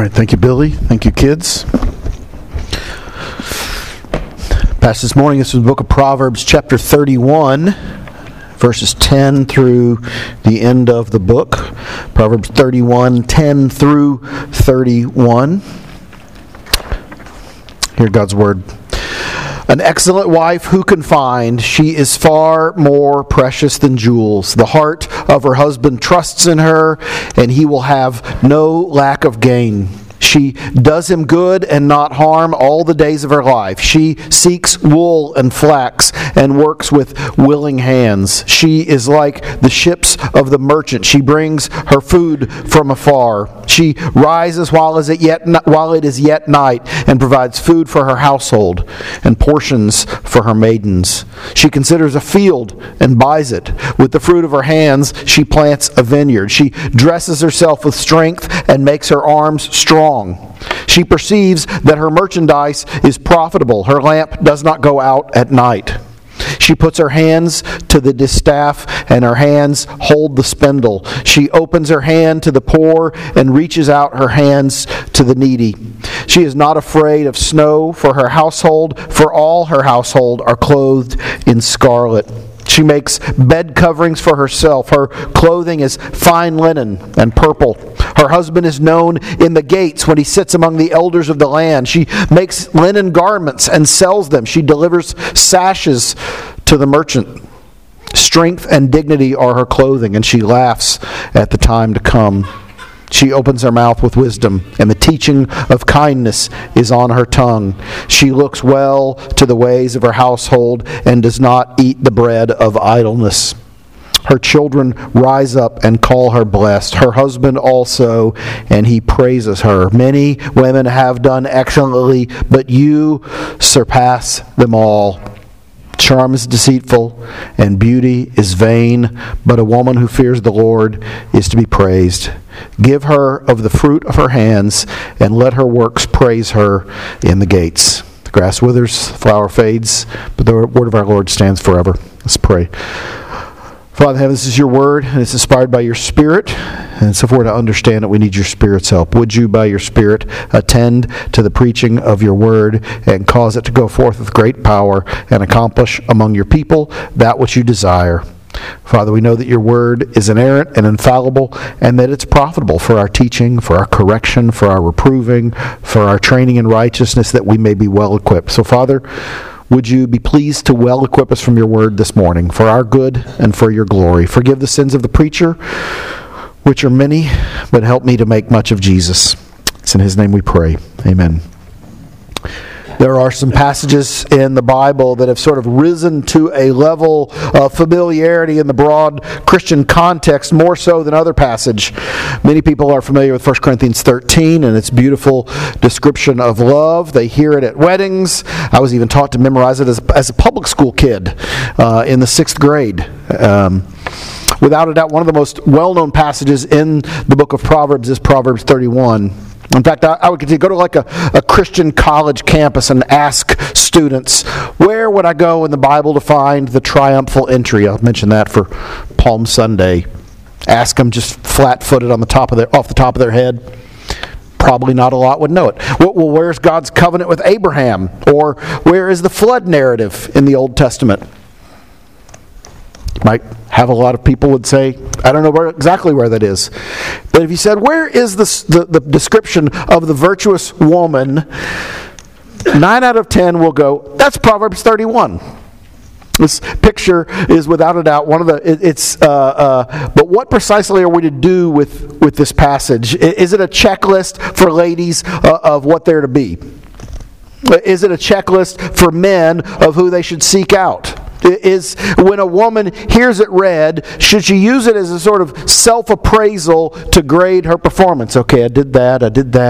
right, thank you, Billy. Thank you, kids. Passage this morning is from the book of Proverbs, chapter 31, verses 10 through the end of the book. Proverbs 31, 10 through 31. Hear God's word. An excellent wife who can find? She is far more precious than jewels. The heart of her husband trusts in her, and he will have no lack of gain. She does him good and not harm all the days of her life. She seeks wool and flax and works with willing hands. She is like the ships of the merchant. She brings her food from afar. She rises while it is yet night and provides food for her household and portions for her maidens. She considers a field and buys it. With the fruit of her hands, she plants a vineyard. She dresses herself with strength and makes her arms strong. She perceives that her merchandise is profitable. Her lamp does not go out at night. She puts her hands to the distaff, and her hands hold the spindle. She opens her hand to the poor and reaches out her hands to the needy. She is not afraid of snow for her household, for all her household are clothed in scarlet. She makes bed coverings for herself. Her clothing is fine linen and purple. Her husband is known in the gates when he sits among the elders of the land. She makes linen garments and sells them. She delivers sashes to the merchant. Strength and dignity are her clothing, and she laughs at the time to come. She opens her mouth with wisdom, and the teaching of kindness is on her tongue. She looks well to the ways of her household and does not eat the bread of idleness. Her children rise up and call her blessed. Her husband also, and he praises her. Many women have done excellently, but you surpass them all. Charm is deceitful, and beauty is vain, but a woman who fears the Lord is to be praised. Give her of the fruit of her hands, and let her works praise her in the gates. The grass withers, the flower fades, but the word of our Lord stands forever. Let's pray. Father in heaven, this is your word, and it's inspired by your Spirit. And so if we're to understand it, we need your Spirit's help. Would you, by your Spirit, attend to the preaching of your word and cause it to go forth with great power and accomplish among your people that which you desire. Father, we know that your word is inerrant and infallible, and that it's profitable for our teaching, for our correction, for our reproving, for our training in righteousness, that we may be well equipped. So, Father, would you be pleased to well equip us from your word this morning for our good and for your glory. Forgive the sins of the preacher, which are many, but help me to make much of Jesus. It's in his name we pray. Amen. There are some passages in the Bible that have sort of risen to a level of familiarity in the broad Christian context, more so than other passage. Many people are familiar with 1 Corinthians 13 and its beautiful description of love. They hear it at weddings. I was even taught to memorize it as a public school kid in the 6th grade. Without a doubt, one of the most well-known passages in the book of Proverbs is Proverbs 31. In fact, I would continue to go to like a Christian college campus and ask students, where would I go in the Bible to find the triumphal entry? I'll mention that for Palm Sunday. Ask them just flat-footed off the top of their head. Probably not a lot would know it. Well, where's God's covenant with Abraham? Or where is the flood narrative in the Old Testament? Might have a lot of people would say, I don't know exactly where that is. But if you said, where is the description of the virtuous woman? 9 out of 10 will go, that's Proverbs 31. This picture is without a doubt one of the, but what precisely are we to do with this passage? Is it a checklist for ladies of what they're to be? Is it a checklist for men of who they should seek out? Is when a woman hears it read, should she use it as a sort of self-appraisal to grade her performance? Okay, I did that.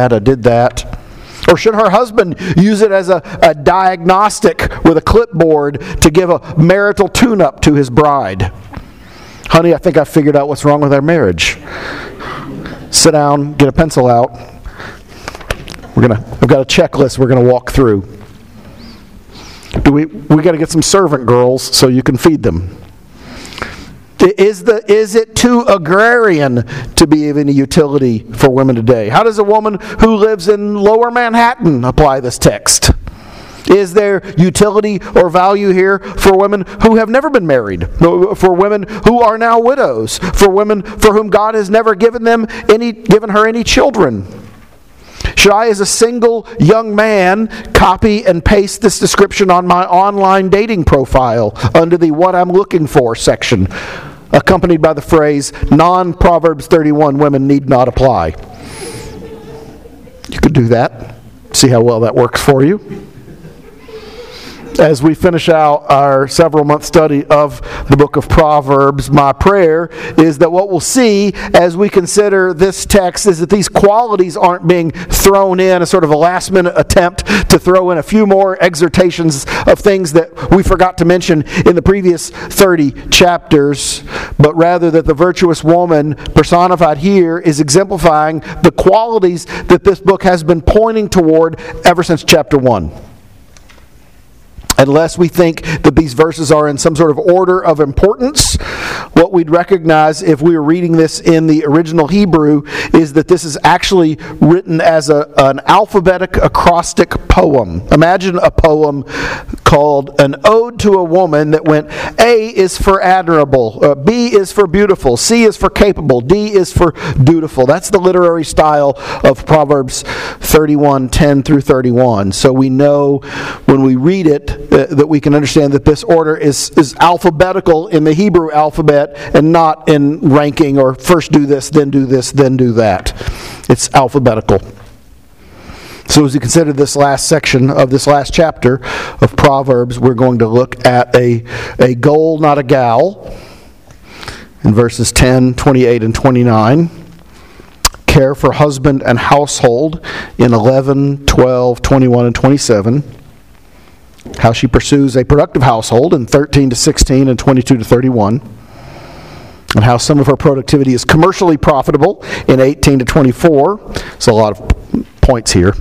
Or should her husband use it as a diagnostic with a clipboard to give a marital tune-up to his bride? Honey, I think I figured out what's wrong with our marriage. Sit down, get a pencil out. I've got a checklist we're going to walk through. We got to get some servant girls so you can feed them. Is it too agrarian to be of any utility for women today? How does a woman who lives in Lower Manhattan apply this text? Is there utility or value here for women who have never been married? For women who are now widows? For women for whom God has never given her any children? Should I, as a single young man, copy and paste this description on my online dating profile under the "What I'm Looking For" section, accompanied by the phrase, "Non-Proverbs 31 women need not apply"? You could do that. See how well that works for you. As we finish out our several-month study of the book of Proverbs, my prayer is that what we'll see as we consider this text is that these qualities aren't being thrown in, a sort of a last-minute attempt to throw in a few more exhortations of things that we forgot to mention in the previous 30 chapters, but rather that the virtuous woman personified here is exemplifying the qualities that this book has been pointing toward ever since chapter 1. Unless we think that these verses are in some sort of order of importance, what we'd recognize if we were reading this in the original Hebrew is that this is actually written as an alphabetic acrostic poem. Imagine a poem called An Ode to a Woman that went, A is for admirable, B is for beautiful, C is for capable, D is for dutiful. That's the literary style of Proverbs 31, 10 through 31. So we know when we read it, that we can understand that this order is alphabetical in the Hebrew alphabet and not in ranking or first do this, then do this, then do that. It's alphabetical. So as we consider this last section of this last chapter of Proverbs, we're going to look at a goal, not a gal, in verses 10, 28, and 29. Care for husband and household in 11, 12, 21, and 27. How she pursues a productive household in 13 to 16 and 22 to 31. And how some of her productivity is commercially profitable in 18 to 24. So a lot of points here.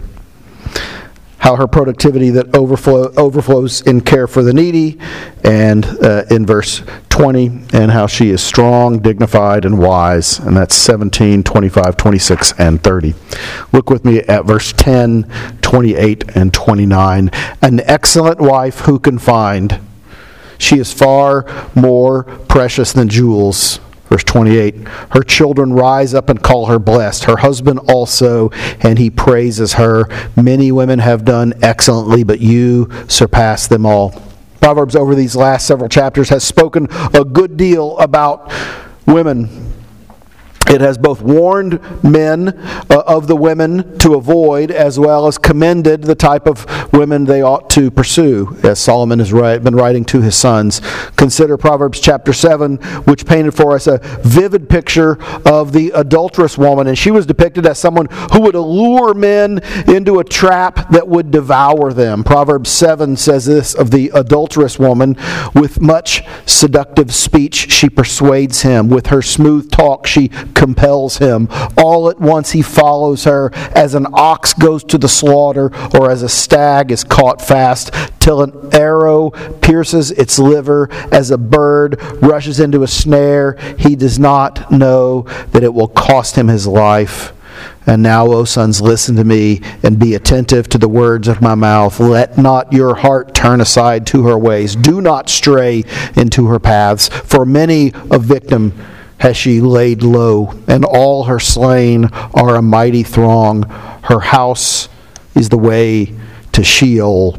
How her productivity that overflows in care for the needy, and in verse 20, and how she is strong, dignified, and wise, and that's 17, 25, 26, and 30. Look with me at verse 10, 28, and 29. An excellent wife who can find? She is far more precious than jewels. Verse 28, her children rise up and call her blessed, her husband also, and he praises her. Many women have done excellently, but you surpass them all. Proverbs over these last several chapters has spoken a good deal about women. It has both warned men of the women to avoid, as well as commended the type of women they ought to pursue, as Solomon has been writing to his sons. Consider Proverbs chapter 7, which painted for us a vivid picture of the adulterous woman. And she was depicted as someone who would allure men into a trap that would devour them. Proverbs 7 says this of the adulterous woman: with much seductive speech she persuades him. With her smooth talk she compels him. All at once he follows her, as an ox goes to the slaughter, or as a stag is caught fast, till an arrow pierces its liver, as a bird rushes into a snare. He does not know that it will cost him his life. And now, O sons, listen to me, and be attentive to the words of my mouth. Let not your heart turn aside to her ways. Do not stray into her paths. For many a victim has she laid low, and all her slain are a mighty throng. Her house is the way to Sheol,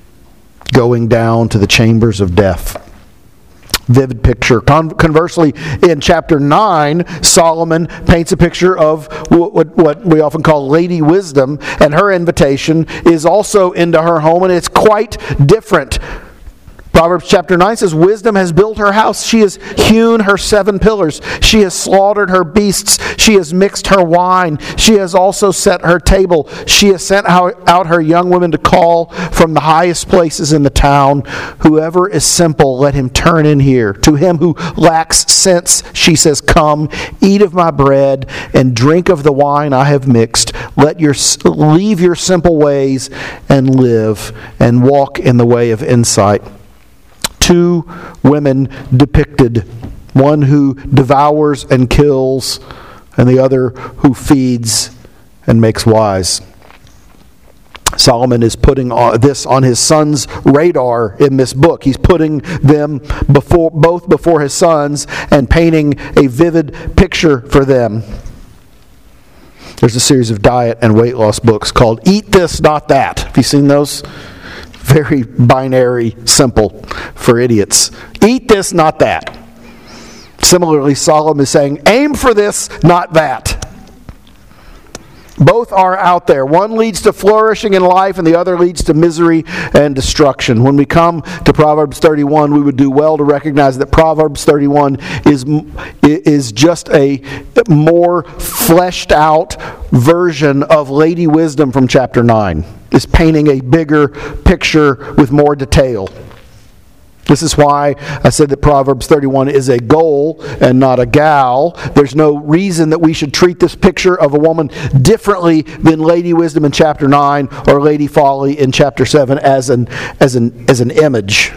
going down to the chambers of death. Vivid picture. Conversely, in chapter 9, Solomon paints a picture of what we often call Lady Wisdom, and her invitation is also into her home, and it's quite different. Proverbs chapter 9 says, wisdom has built her house. She has hewn her 7 pillars. She has slaughtered her beasts. She has mixed her wine. She has also set her table. She has sent out her young women to call from the highest places in the town. Whoever is simple, let him turn in here. To him who lacks sense, she says, come, eat of my bread and drink of the wine I have mixed. Leave your simple ways and live, and walk in the way of insight. 2 women depicted one who devours and kills, and the other who feeds and makes wise. Solomon is putting this on his son's radar in this book. He's putting them both before his sons and painting a vivid picture for them. There's a series of diet and weight loss books called Eat This, Not That. Have you seen those? Very binary, simple for idiots. Eat this, not that. Similarly, Solomon is saying, aim for this, not that. Both are out there. One leads to flourishing in life and the other leads to misery and destruction. When we come to Proverbs 31, we would do well to recognize that Proverbs 31 is just a more fleshed out version of Lady Wisdom from chapter 9. It's painting a bigger picture with more detail. This is why I said that Proverbs 31 is a goal and not a gal. There's no reason that we should treat this picture of a woman differently than Lady Wisdom in chapter 9 or Lady Folly in chapter 7 as an image.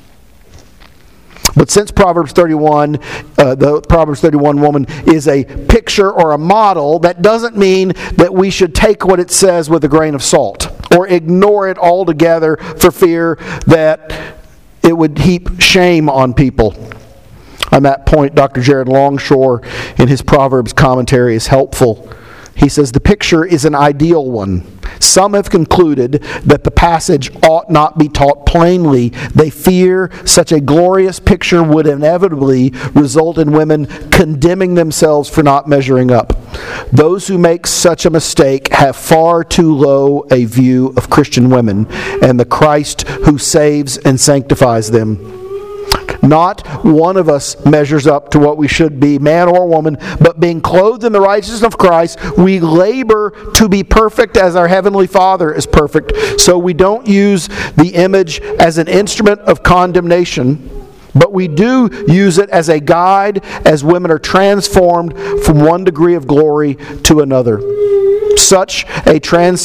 But since Proverbs 31, the Proverbs 31 woman is a picture or a model, that doesn't mean that we should take what it says with a grain of salt or ignore it altogether for fear that it would heap shame on people. On that point, Dr. Jared Longshore in his Proverbs commentary is helpful. He says the picture is an ideal one. Some have concluded that the passage ought not be taught plainly. They fear such a glorious picture would inevitably result in women condemning themselves for not measuring up. Those who make such a mistake have far too low a view of Christian women and the Christ who saves and sanctifies them. Not one of us measures up to what we should be, man or woman, but being clothed in the righteousness of Christ, we labor to be perfect as our Heavenly Father is perfect. So we don't use the image as an instrument of condemnation, but we do use it as a guide as women are transformed from one degree of glory to another. Such a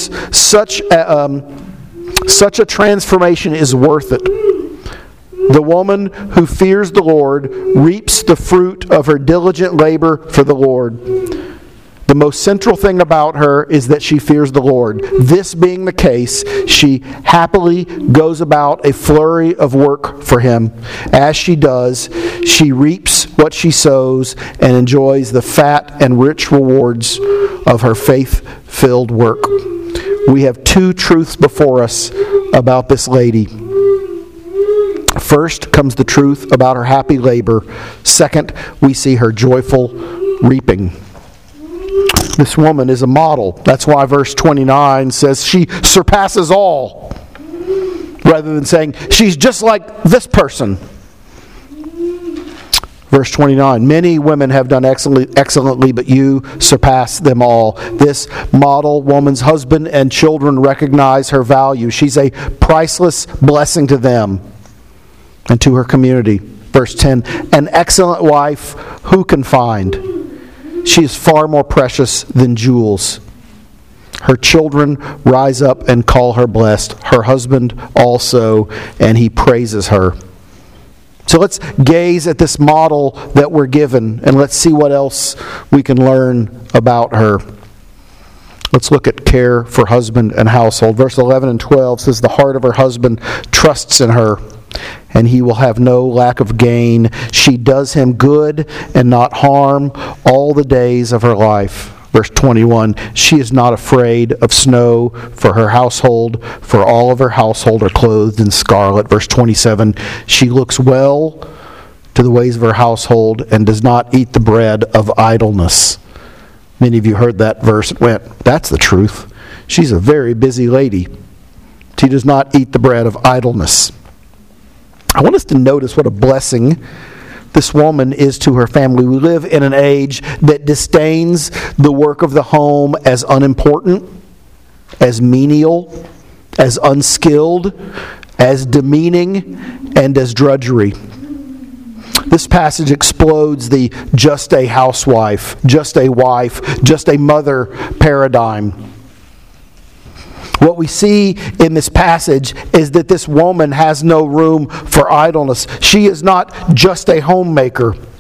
transformation is worth it. The woman who fears the Lord reaps the fruit of her diligent labor for the Lord. The most central thing about her is that she fears the Lord. This being the case, she happily goes about a flurry of work for Him. As she does, she reaps what she sows and enjoys the fat and rich rewards of her faith-filled work. We have two truths before us about this lady. First comes the truth about her happy labor. Second, we see her joyful reaping. This woman is a model. That's why verse 29 says she surpasses all, rather than saying she's just like this person. Verse 29, many women have done excellently, but you surpass them all. This model woman's husband and children recognize her value. She's a priceless blessing to them and to her community. Verse 10, an excellent wife who can find? She is far more precious than jewels. Her children rise up and call her blessed. Her husband also, and he praises her. So let's gaze at this model that we're given, and let's see what else we can learn about her. Let's look at care for husband and household. Verse 11 and 12 says, the heart of her husband trusts in her, and he will have no lack of gain. She does him good and not harm all the days of her life. Verse 21, she is not afraid of snow for her household, for all of her household are clothed in scarlet. Verse 27, she looks well to the ways of her household and does not eat the bread of idleness. Many of you heard that verse and went, that's the truth. She's a very busy lady. She does not eat the bread of idleness. I want us to notice what a blessing this woman is to her family. We live in an age that disdains the work of the home as unimportant, as menial, as unskilled, as demeaning, and as drudgery. This passage explodes the just a housewife, just a wife, just a mother paradigm. What we see in this passage is that this woman has no room for idleness. She is not just a homemaker.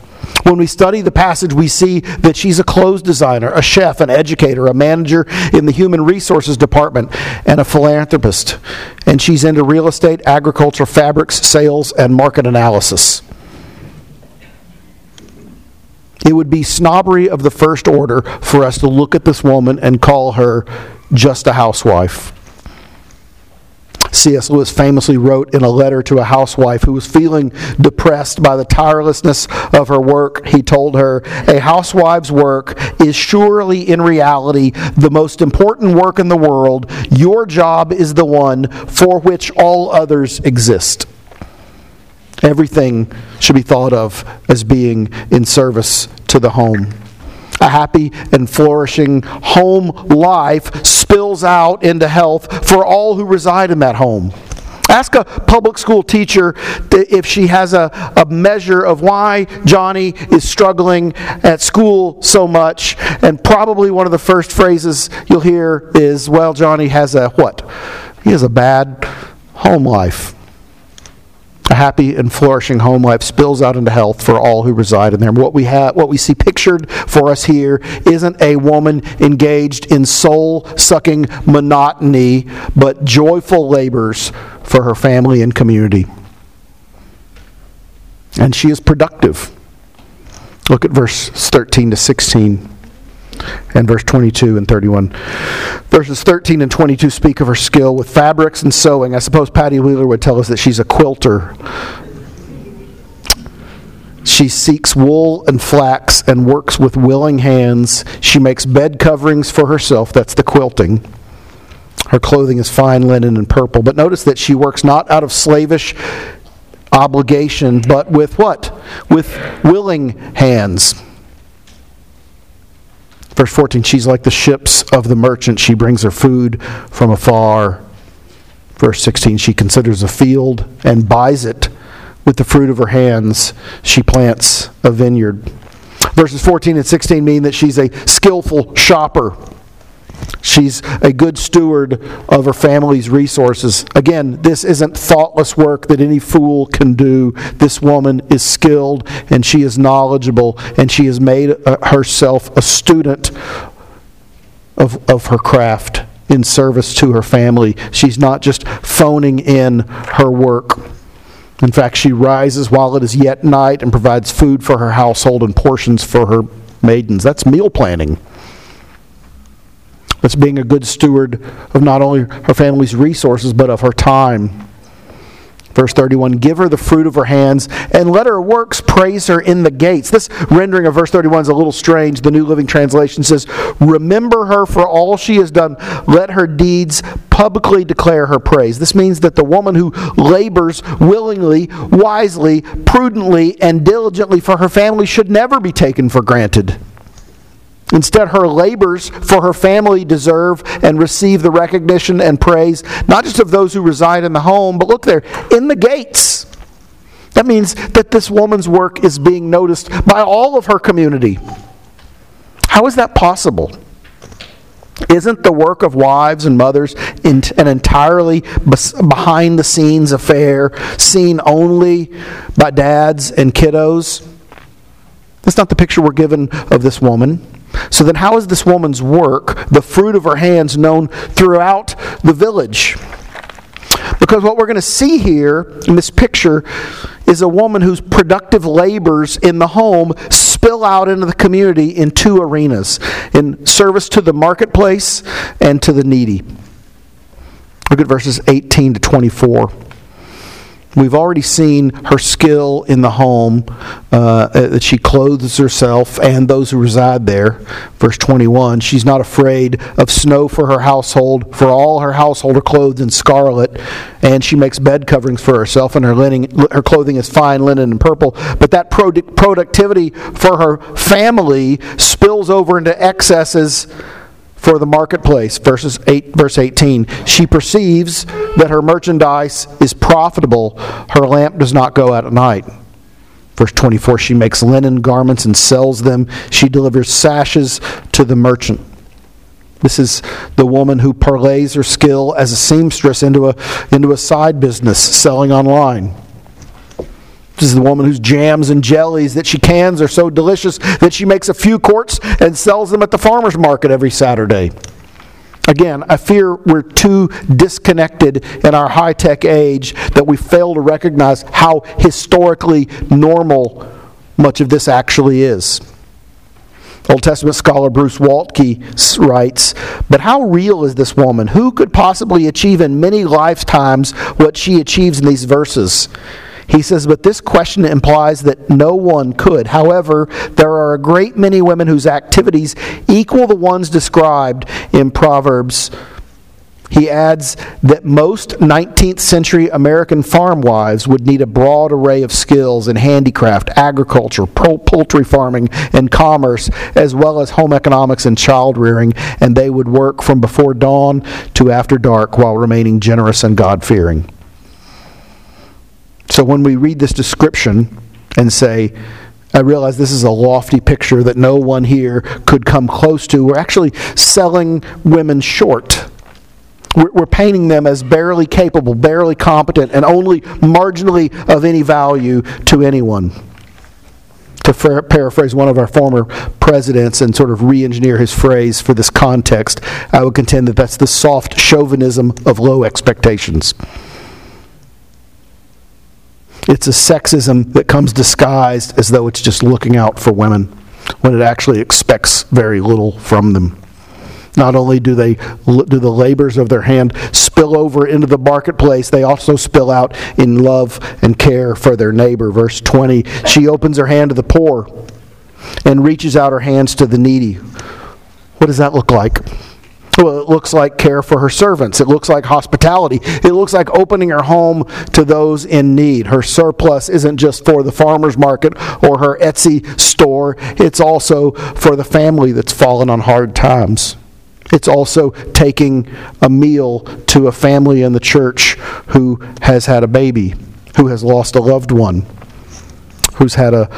When we study the passage, we see that she's a clothes designer, a chef, an educator, a manager in the human resources department, and a philanthropist. And she's into real estate, agriculture, fabrics, sales, and market analysis. It would be snobbery of the first order for us to look at this woman and call her just a housewife. C.S. Lewis famously wrote in a letter to a housewife who was feeling depressed by the tirelessness of her work. He told her, "A housewife's work is surely in reality the most important work in the world. Your job is the one for which all others exist." Everything should be thought of as being in service to the home. A happy and flourishing home life spills out into health for all who reside in that home. Ask a public school teacher if she has a measure of why Johnny is struggling at school so much, and probably one of the first phrases you'll hear is, well, Johnny has a what? He has a bad home life. A happy and flourishing home life spills out into health for all who reside in there. What we see pictured for us here isn't a woman engaged in soul-sucking monotony, but joyful labors for her family and community. And she is productive. Look at verse 13 to 16. And verse 22 and 31. Verses 13 and 22 speak of her skill with fabrics and sewing. I suppose Patty Wheeler would tell us that she's a quilter. She seeks wool and flax and works with willing hands. She makes bed coverings for herself. That's the quilting. Her clothing is fine linen and purple. But notice that she works not out of slavish obligation, but with what? With willing hands. Verse 14, she's like the ships of the merchant. She brings her food from afar. Verse 16, she considers a field and buys it. With the fruit of her hands, she plants a vineyard. Verses 14 and 16 mean that she's a skillful shopper. She's a good steward of her family's resources. Again, this isn't thoughtless work that any fool can do. This woman is skilled and she is knowledgeable, and she has made herself a student of her craft in service to her family. She's not just phoning in her work. In fact, she rises while it is yet night and provides food for her household and portions for her maidens. That's meal planning. That's being a good steward of not only her family's resources, but of her time. Verse 31, give her the fruit of her hands, and let her works praise her in the gates. This rendering of verse 31 is a little strange. The New Living Translation says, remember her for all she has done. Let her deeds publicly declare her praise. This means that the woman who labors willingly, wisely, prudently, and diligently for her family should never be taken for granted. Instead, her labors for her family deserve and receive the recognition and praise, not just of those who reside in the home, but look there, in the gates. That means that this woman's work is being noticed by all of her community. How is that possible? Isn't the work of wives and mothers an entirely behind-the-scenes affair, seen only by dads and kiddos? That's not the picture we're given of this woman. So then how is this woman's work, the fruit of her hands, known throughout the village? Because what we're going to see here in this picture is a woman whose productive labors in the home spill out into the community in two arenas, in service to the marketplace and to the needy. Look at verses 18 to 24. We've already seen her skill in the home, that she clothes herself and those who reside there. Verse 21, she's not afraid of snow for her household, for all her household are clothed in scarlet, and she makes bed coverings for herself, and her clothing is fine linen and purple. But that productivity for her family spills over into excesses for the marketplace. Verse 18, she perceives that her merchandise is profitable. Her lamp does not go out at night. Verse 24, she makes linen garments and sells them. She delivers sashes to the merchant. This is the woman who parlays her skill as a seamstress into a side business, selling online. This is the woman whose jams and jellies that she cans are so delicious that she makes a few quarts and sells them at the farmer's market every Saturday. Again, I fear we're too disconnected in our high-tech age that we fail to recognize how historically normal much of this actually is. Old Testament scholar Bruce Waltke writes, "But how real is this woman? Who could possibly achieve in many lifetimes what she achieves in these verses?" He says, but this question implies that no one could. However, there are a great many women whose activities equal the ones described in Proverbs. He adds that most 19th century American farm wives would need a broad array of skills in handicraft, agriculture, poultry farming, and commerce, as well as home economics and child rearing, and they would work from before dawn to after dark while remaining generous and God-fearing. So when we read this description and say, I realize this is a lofty picture that no one here could come close to, we're actually selling women short. We're painting them as barely capable, barely competent, and only marginally of any value to anyone. To paraphrase one of our former presidents and sort of re-engineer his phrase for this context, I would contend that that's the soft chauvinism of low expectations. It's a sexism that comes disguised as though it's just looking out for women, when it actually expects very little from them. Not only do the labors of their hand spill over into the marketplace, they also spill out in love and care for their neighbor. Verse 20, she opens her hand to the poor and reaches out her hands to the needy. What does that look like? Well, it looks like care for her servants. It looks like hospitality. It looks like opening her home to those in need. Her surplus isn't just for the farmer's market or her Etsy store. It's also for the family that's fallen on hard times. It's also taking a meal to a family in the church who has had a baby, who has lost a loved one, who's had a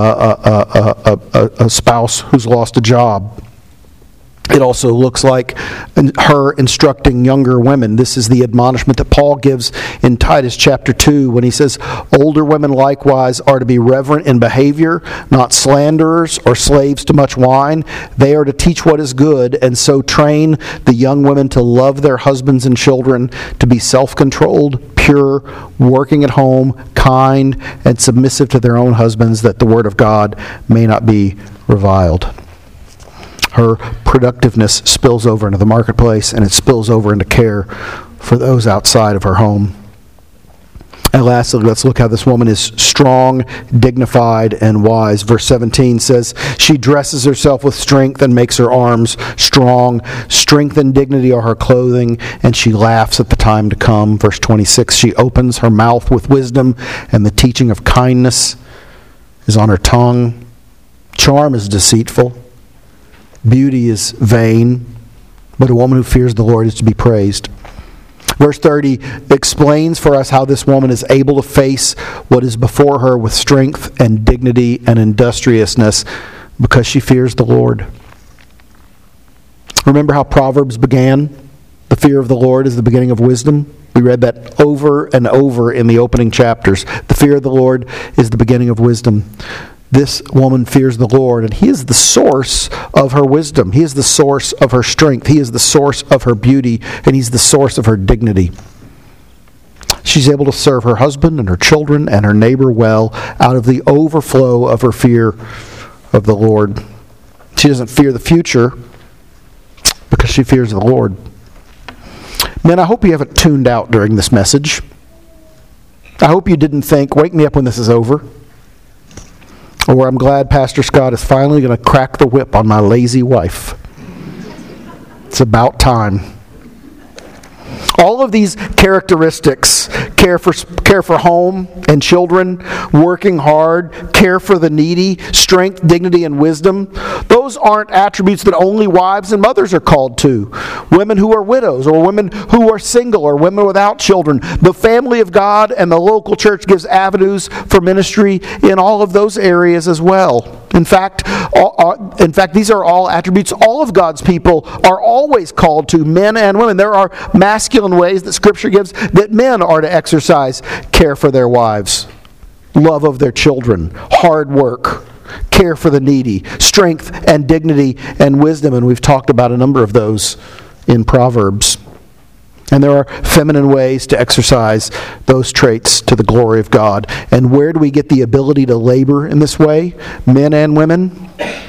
spouse who's lost a job. It also looks like her instructing younger women. This is the admonishment that Paul gives in Titus chapter 2 when he says, older women likewise are to be reverent in behavior, not slanderers or slaves to much wine. They are to teach what is good, and so train the young women to love their husbands and children, to be self-controlled, pure, working at home, kind, and submissive to their own husbands, that the word of God may not be reviled. Her productiveness spills over into the marketplace, and it spills over into care for those outside of her home. And lastly, let's look how this woman is strong, dignified, and wise. Verse 17 says, she dresses herself with strength and makes her arms strong. Strength and dignity are her clothing, and she laughs at the time to come. Verse 26, she opens her mouth with wisdom, and the teaching of kindness is on her tongue. Charm is deceitful. Beauty is vain, but a woman who fears the Lord is to be praised. Verse 30 explains for us how this woman is able to face what is before her with strength and dignity and industriousness because she fears the Lord. Remember how Proverbs began? The fear of the Lord is the beginning of wisdom. We read that over and over in the opening chapters. The fear of the Lord is the beginning of wisdom. This woman fears the Lord, and He is the source of her wisdom. He is the source of her strength. He is the source of her beauty, and He's the source of her dignity. She's able to serve her husband and her children and her neighbor well out of the overflow of her fear of the Lord. She doesn't fear the future because she fears the Lord. Men, I hope you haven't tuned out during this message. I hope you didn't think, wake me up when this is over. Or I'm glad Pastor Scott is finally going to crack the whip on my lazy wife. It's about time. All of these characteristics, care for home and children, working hard, care for the needy, strength, dignity, and wisdom, those aren't attributes that only wives and mothers are called to. Women who are widows, or women who are single, or women without children. The family of God and the local church gives avenues for ministry in all of those areas as well. In fact, these are all attributes all of God's people are always called to, men and women. There are masculine ways that Scripture gives that men are to exercise care for their wives. love of their children, hard work, care for the needy, strength and dignity and wisdom. And we've talked about a number of those in Proverbs. And there are feminine ways to exercise those traits to the glory of God. And where do we get the ability to labor in this way, men and women?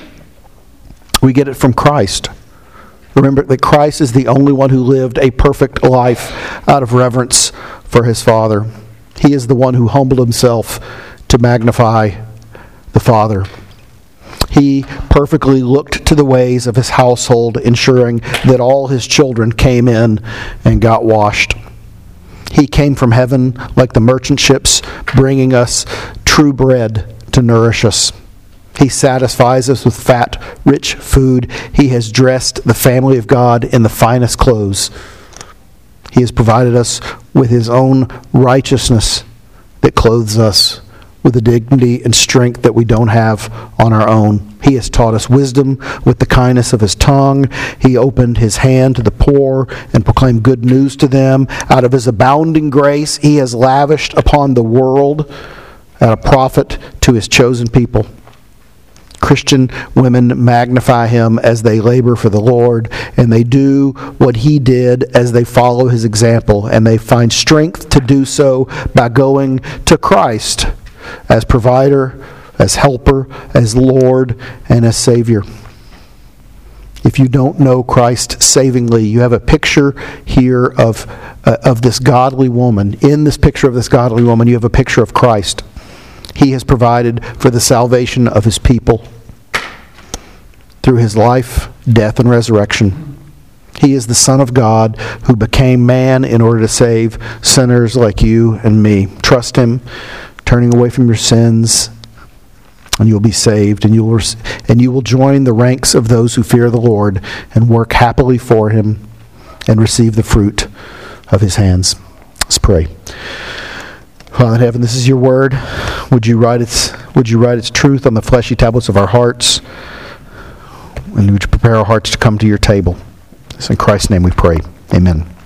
We get it from Christ. Remember that Christ is the only one who lived a perfect life out of reverence for his Father. He is the one who humbled himself to magnify the Father. He perfectly looked to the ways of his household, ensuring that all his children came in and got washed. He came from heaven like the merchant ships, bringing us true bread to nourish us. He satisfies us with fat, rich food. He has dressed the family of God in the finest clothes. He has provided us with his own righteousness that clothes us with the dignity and strength that we don't have on our own. He has taught us wisdom with the kindness of his tongue. He opened his hand to the poor and proclaimed good news to them. Out of his abounding grace, he has lavished upon the world at a profit to his chosen people. Christian women magnify him as they labor for the Lord, and they do what he did as they follow his example, and they find strength to do so by going to Christ as provider, as helper, as Lord, and as Savior. If you don't know Christ savingly, you have a picture here of this godly woman. In this picture of this godly woman, you have a picture of Christ. He has provided for the salvation of his people through his life, death, and resurrection. He is the Son of God who became man in order to save sinners like you and me. Trust him, turning away from your sins, and you'll be saved, and you will join the ranks of those who fear the Lord and work happily for him and receive the fruit of his hands. Let's pray. Father in heaven, this is your word. Would you write its truth on the fleshy tablets of our hearts? And would you prepare our hearts to come to your table? It's in Christ's name we pray. Amen.